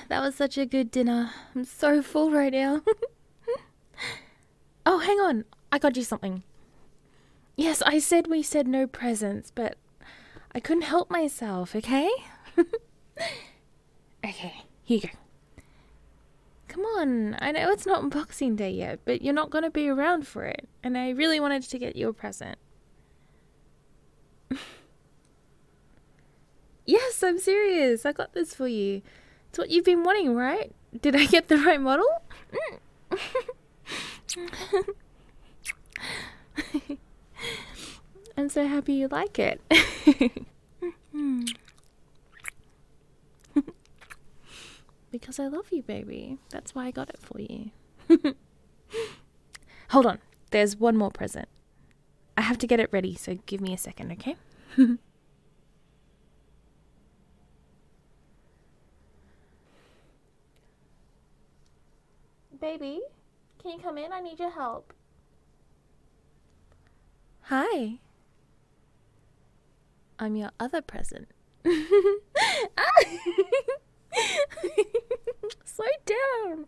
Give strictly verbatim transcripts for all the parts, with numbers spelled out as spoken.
that was such a good dinner. I'm so full right now. Oh, hang on. I got you something. Yes, I said we said no presents, but I couldn't help myself, okay? Okay, here you go. Come on, I know it's not Unboxing Day yet, but you're not going to be around for it, and I really wanted to get you a present. Yes, I'm serious. I got this for you. It's what you've been wanting, right? Did I get the right model? I'm so happy you like it. Because I love you, baby. That's why I got it for you. Hold on. There's one more present. I have to get it ready, so give me a second, okay? Baby, can you come in? I need your help. Hi. I'm your other present. Slow down.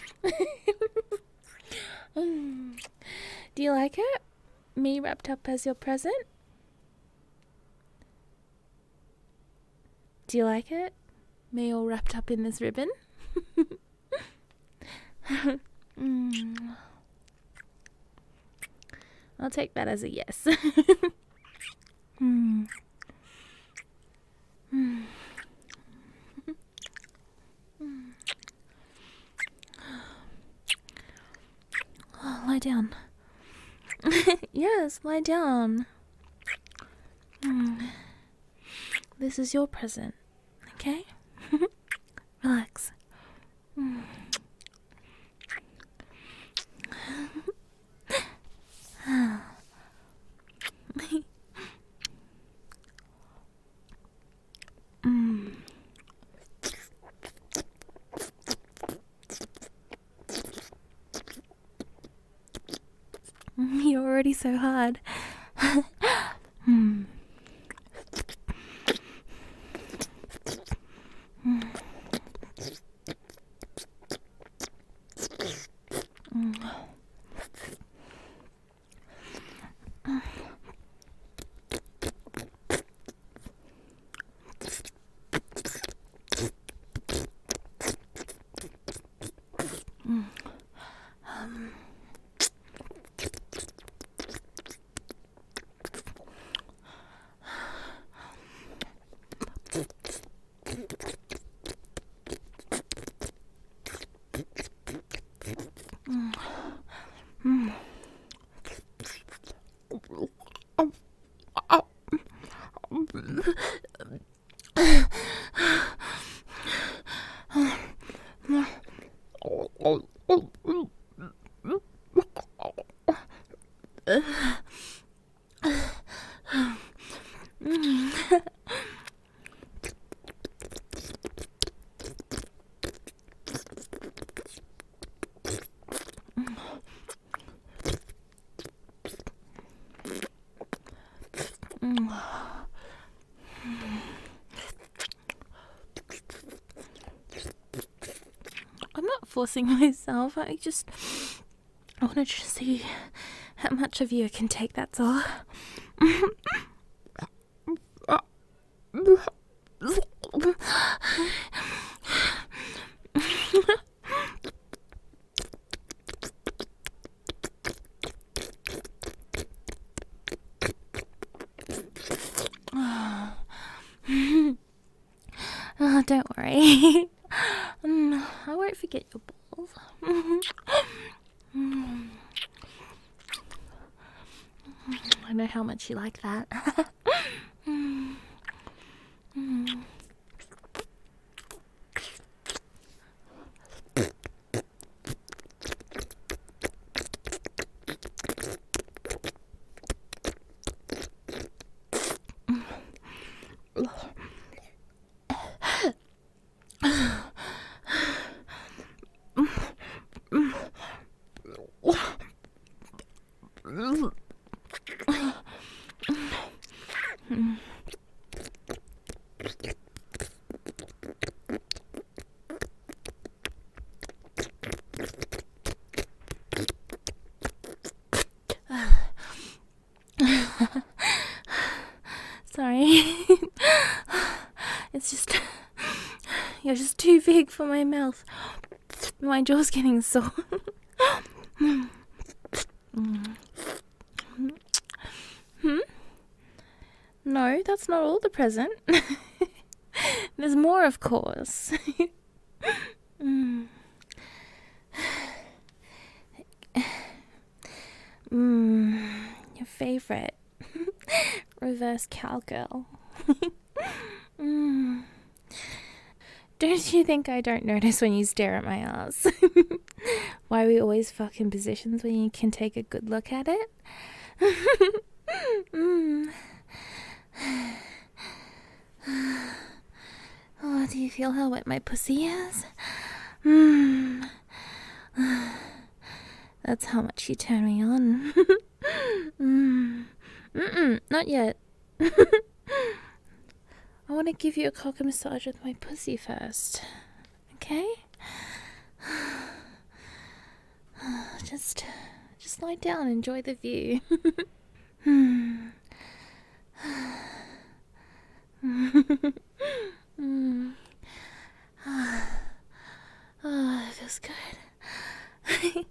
Do you like it? Me wrapped up as your present? Do you like it? Me all wrapped up in this ribbon? mm. I'll take that as a yes. mm. Mm. Oh, lie down. Yes, lie down. Mm. This is your present, okay? Relax. Mm. mm. You're already so hard. mm. Mm. Mm. Mm. Um. Mm. Mm. I'm not forcing myself. I just I wanted to see how much of you I can take, that's all. Oh, don't worry. um, I won't forget your balls. I know how much you like that. You're just too big for my mouth. My jaw's getting sore. Hmm? No, that's not all the present. There's more, of course. mm. Mm, your favorite. Reverse cowgirl. mm. Don't you think I don't notice when you stare at my ass? Why we always fuck in positions when you can take a good look at it? mm. Oh, do you feel how wet my pussy is? Mm. That's how much you turn me on. mm. Mm-mm, not yet. I want to give you a cock massage with my pussy first. Okay? Just, just lie down, enjoy the view. hmm. mm. Oh, it feels good.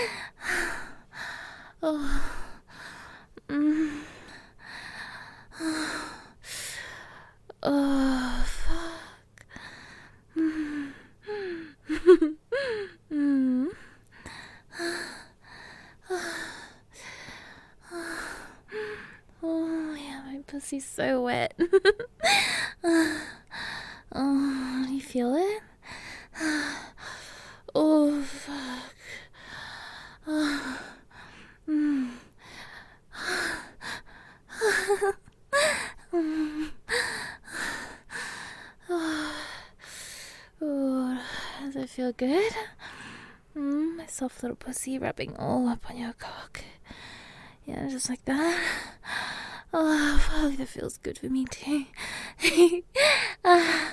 oh. Mm. Oh, fuck. Mm. mm. Oh, yeah, my pussy's so wet. Oh, do you feel it? Oh, fuck. Oh. Mm. mm. Oh, does it feel good? Mm, my soft little pussy rubbing all up on your cock. Yeah, just like that. Oh, fuck, that feels good for me too. uh,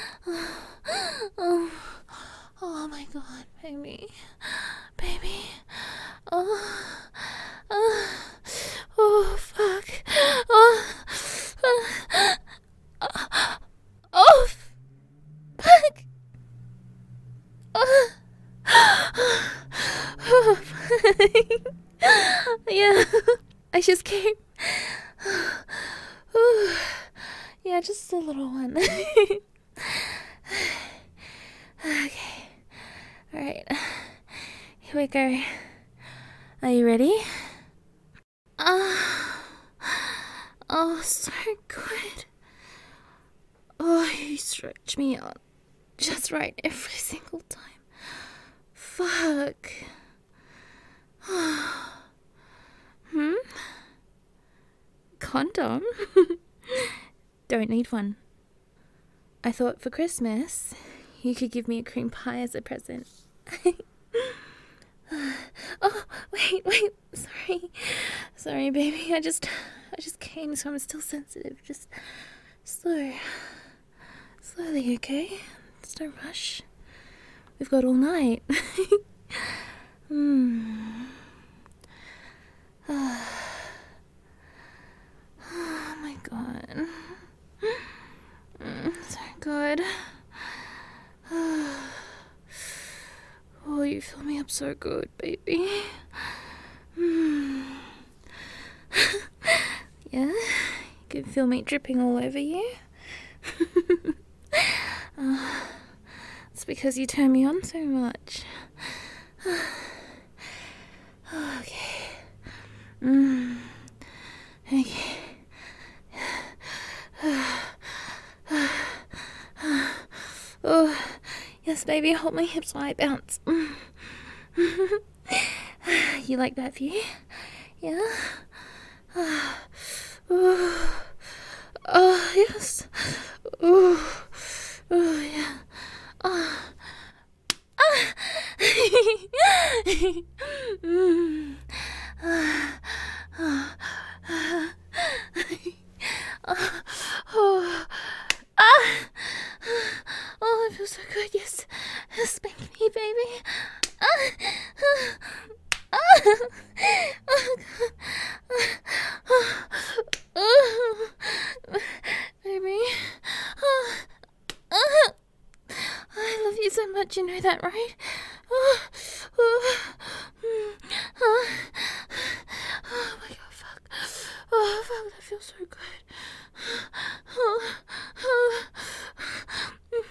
oh, oh my god, baby. Baby. Oh, oh, oh fuck. Oh, oh, oh fuck. Oh, oh, yeah, I just came. Yeah, just a little one. Okay. Alright. Here we go. Are you ready? Oh, oh, so good. Oh, you stretch me out just right every single time. Fuck. hmm? Condom? Don't need one. I thought for Christmas you could give me a cream pie as a present. Oh, wait, wait, sorry. Sorry, baby. I just I just came, so I'm still sensitive. Just slow. Slowly, okay? Just don't rush. We've got all night. Hmm. Oh my god. Mm, so good. Oh, you fill me up so good, baby. Mm. Yeah? You can feel me dripping all over you? uh, it's because you turn me on so much. Okay. Mm. Okay. Oh, yes, baby, hold my hips while I bounce. You like that view? Yeah? Oh, oh yes. Oh, oh yeah. Oh. Ah. mm. ah. Ah. Ah. Oh. Ah. Oh, it feels so good. Yes. Spank me, baby. Ah. Ah. Oh, oh, baby. Oh. so much, you know that, right? Oh, oh, mm, oh, oh my god, fuck. Oh, fuck, that feels so good. Oh, oh, oh,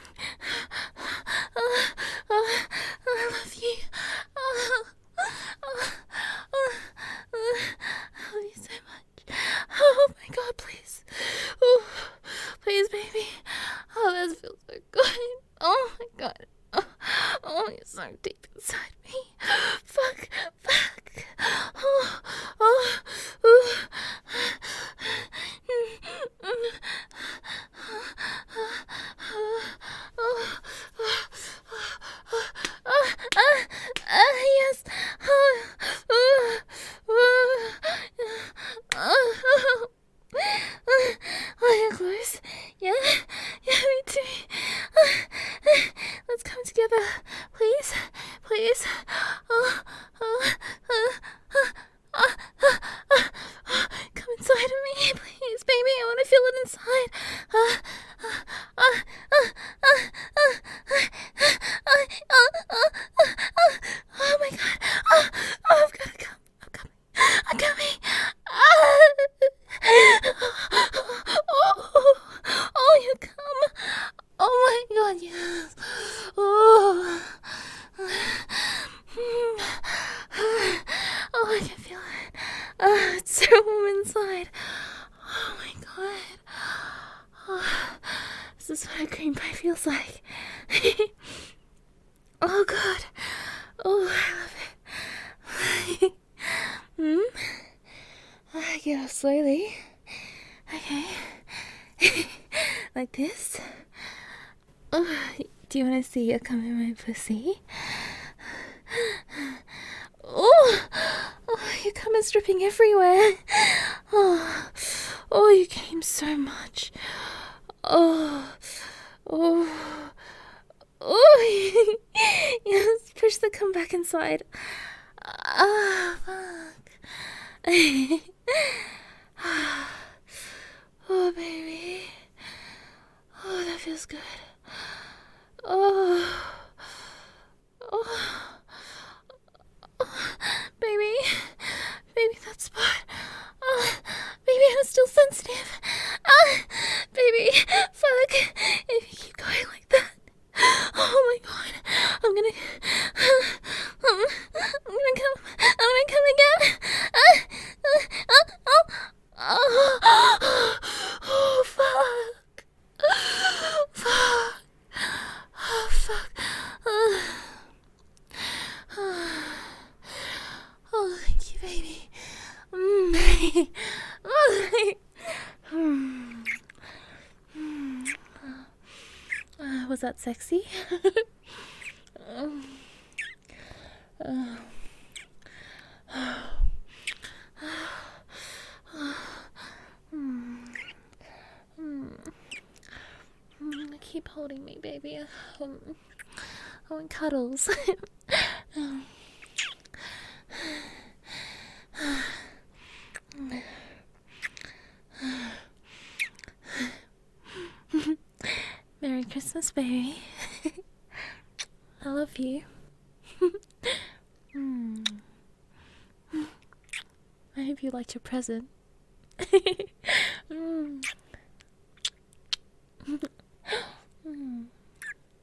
oh, I love you. Oh, oh, oh, I love you so much. Oh my god, please. Oh, please, baby. Oh, that feels so good. Oh my god. Oh, oh, you're so deep inside me. Fuck, fuck. Oh, oh, oh. Yes. Oh, you're close. Yeah, yeah, me too. Let's come together, please, please. Oh, oh, oh, oh, oh, oh, oh. Come inside of me, please, baby. I want to feel it inside. Uh, uh, uh, uh, uh, uh, uh, uh, uh, uh, oh my god. Oh, oh, I've got to come. I'm coming. I'm coming. Oh, oh, you come. Oh my god, yes. Oh. Oh, I can feel it. Oh, it's so warm inside. Oh my god. Oh, this is what a green pie feels like. Oh god. Oh, I love it. Hmm? I get off slowly. Okay. Like this. Oh, do you want to see you come in my pussy? Oh, oh, your cum is dripping everywhere. Oh, oh, you came so much. Oh, oh, oh. Yes, push the cum back inside. Ah, fuck. Oh, baby. Oh, that feels good. Oh, oh. Oh, baby, baby, that spot. Oh, baby, I'm still sensitive. Ah, baby, fuck. If you keep going like that, oh my god, I'm gonna, um, I'm gonna come, I'm gonna come again. Ah, ah, oh, oh, oh, oh, fuck, fuck, oh, fuck. Uh. Oh, thank you, baby. Mm. uh, was that sexy? um, uh, keep holding me, baby. Um, I want cuddles. um, Merry Christmas, baby. I love you. mm. I hope you liked your present. mm.